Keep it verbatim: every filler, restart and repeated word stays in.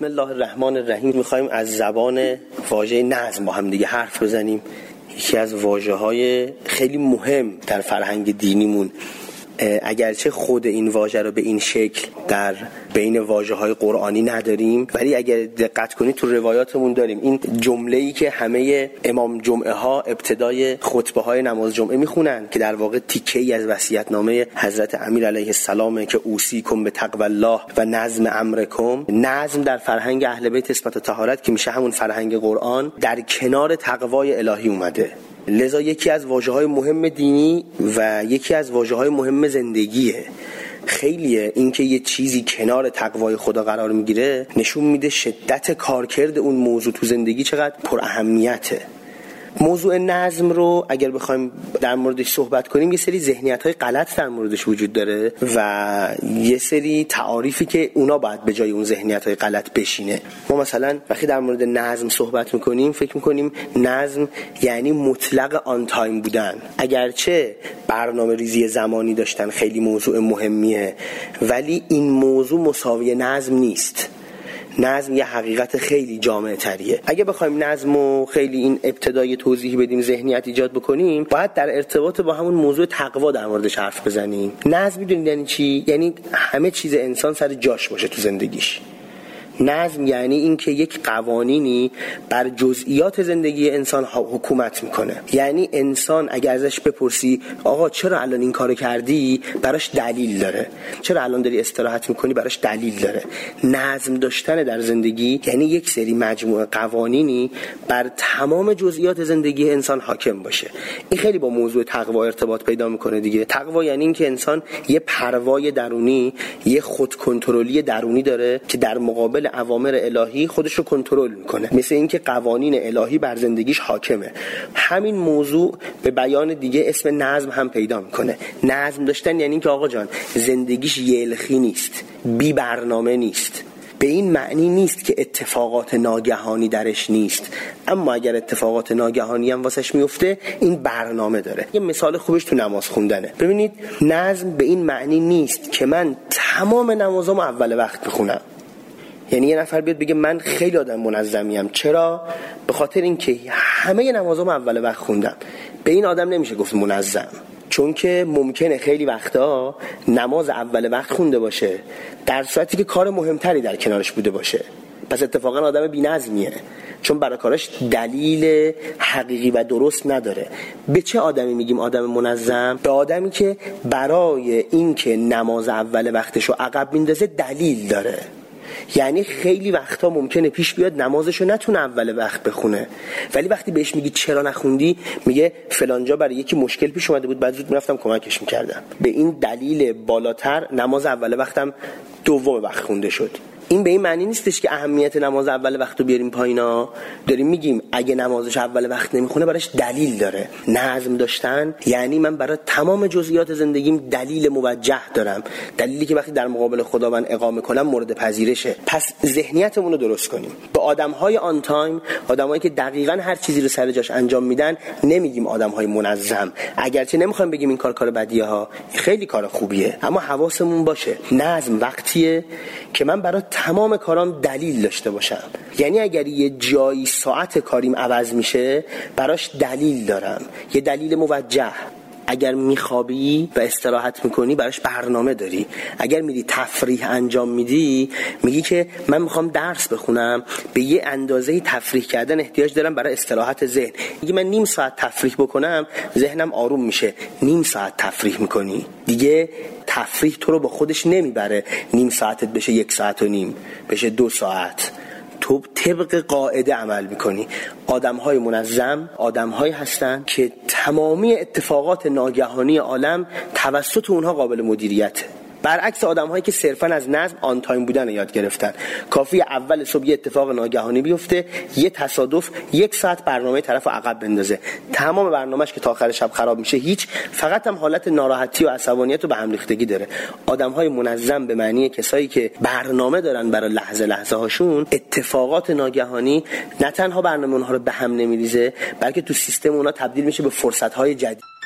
الله الرحمن الرحیم. می‌خوایم از زبان واژه نظم با هم دیگه حرف بزنیم. یکی از واژه‌های خیلی مهم در فرهنگ دینیمون، اگرچه خود این واژه رو به این شکل در بین واژه‌های قرآنی نداریم، ولی اگر دقت کنید تو روایاتمون داریم. این جمله‌ای که همه امام جمعه ها ابتدای خطبه‌های نماز جمعه میخونن که در واقع تیکه‌ای از وصیت‌نامه حضرت امیر علیه السلام که اوصیکم بتقوی الله و نظم امرکم. نظم در فرهنگ اهل بیت اسمت و طهارت که میشه همون فرهنگ قرآن، در کنار تقوای الهی اومده. لذا یکی از واژه‌های مهم دینی و یکی از واژه‌های مهم زندگیه. خیلیه این که یه چیزی کنار تقوای خدا قرار میگیره نشون میده شدت کارکرد اون موضوع تو زندگی چقدر پر اهمیته. موضوع نظم رو اگر بخوایم در موردش صحبت کنیم، یه سری ذهنیت‌های غلط در موردش وجود داره و یه سری تعاریفی که اونا باید به جای اون ذهنیت‌های غلط بشینه. ما مثلا وقتی در مورد نظم صحبت می‌کنیم فکر می‌کنیم نظم یعنی مطلق آن تایم بودن. اگرچه برنامه‌ریزی زمانی داشتن خیلی موضوع مهمیه، ولی این موضوع مساوی نظم نیست. نظم یه حقیقت خیلی جامع تریه. اگه بخوایم نظمو خیلی این ابتدای توضیح بدیم، ذهنیت ایجاد بکنیم، باید در ارتباط با همون موضوع تقوا در موردش حرف بزنیم. نظم میدونید یعنی چی؟ یعنی همه چیز انسان سر جاش باشه تو زندگیش. نظم یعنی این که یک قوانینی بر جزئیات زندگی انسان حکومت میکنه. یعنی انسان اگر ازش بپرسی آقا چرا الان این کارو کردی، براش دلیل داره. چرا الان داری استراحت میکنی، براش دلیل داره. نظم داشتن در زندگی یعنی یک سری مجموعه قوانینی بر تمام جزئیات زندگی انسان حاکم باشه. این خیلی با موضوع تقوا ارتباط پیدا میکنه دیگه. تقوا یعنی این که انسان یه پروای درونی، یه خود کنترلی درونی داره که در مقابل اوامر الهی خودش رو کنترل میکنه، مثل اینکه قوانین الهی بر زندگیش حاکمه. همین موضوع به بیان دیگه اسم نظم هم پیدا میکنه. نظم داشتن یعنی اینکه آقا جان زندگیش یلخی نیست، بی برنامه نیست. به این معنی نیست که اتفاقات ناگهانی درش نیست، اما اگر اتفاقات ناگهانی هم واسش میفته این برنامه داره. یه مثال خوبش تو نماز خوندنه. ببینید نظم به این معنی نیست که من تمام نمازامو اول وقت بخونم. یعنی یه نفر بیاد بگه من خیلی آدم منظمیم. چرا؟ به خاطر اینکه همه نمازامو اول وقت خوندم. به این آدم نمیشه گفت منظم، چون که ممکنه خیلی وقتا نماز اول وقت خونده باشه در صورتی که کار مهمتری در کنارش بوده باشه. پس اتفاقا آدم بی‌نظمیه، چون برای کارش دلیل حقیقی و درست نداره. به چه آدمی میگیم آدم منظم؟ به آدمی که برای اینکه نماز اول وقتشو عقب میندازه دلیل داره. یعنی خیلی وقتا ممکنه پیش بیاد نمازشو نتونه اول وقت بخونه، ولی وقتی بهش میگی چرا نخوندی، میگه فلانجا برای یکی مشکل پیش اومده بود، بعد زود میرفتم کمکش میکردم. به این دلیل بالاتر نماز اول وقتم دوم وقت خونده شد. این به این معنی نیستش که اهمیت نماز اول وقت رو بیاریم پایینا. داریم میگیم اگه نمازش اول وقت نمیخونه براش دلیل داره. نظم داشتن یعنی من برای تمام جزئیات زندگیم دلیل موجه دارم، دلیلی که وقتی در مقابل خداوند اقامه کنم مورد پذیرشه. پس ذهنیتمون رو درست کنیم. به آدم‌های آن تایم، آدمایی که دقیقاً هر چیزی رو سر جاش انجام میدن، نمیگیم آدم‌های منظم. اگرچه نمیخوایم بگیم این کار کار بدیه ها، خیلی کار خوبیه، اما حواسمون باشه نظم وقتیه که من برای تمام کارام دلیل داشته باشم. یعنی اگر یه جایی ساعت کاریم عوض میشه براش دلیل دارم، یه دلیل موجه. اگر میخوابی و استراحت میکنی براش برنامه داری. اگر میری تفریح انجام میدی، میگی که من میخوام درس بخونم، به یه اندازه تفریح کردن احتیاج دارم برای استراحت ذهن. میگی من نیم ساعت تفریح بکنم ذهنم آروم میشه. نیم ساعت تفریح میکنی دیگه، تفریح تو رو با خودش نمیبره نیم ساعتت بشه یک ساعت و نیم، بشه دو ساعت. تو طبق قاعده عمل میکنی. آدم‌های منظم آدم‌هایی هستن که تمامی اتفاقات ناگهانی عالم توسط اونها قابل مدیریته. برعکس آدم‌هایی که صرفاً از نظم آن تایم بودن یاد گرفتن. کافی اول صبح یه اتفاق ناگهانی بیفته، یه تصادف یک ساعت برنامه طرفو عقب بندازه، تمام برنامه‌اش که تا آخر شب خراب میشه هیچ، فقط هم حالت ناراحتی و عصبانیت و به هم ریختگی داره. آدم‌های منظم به معنی کسایی که برنامه دارن برای لحظه لحظه هاشون. اتفاقات ناگهانی نه تنها برنامه اونها رو به هم نمیریزه، بلکه تو سیستم اونها تبدیل میشه به فرصت‌های جدید.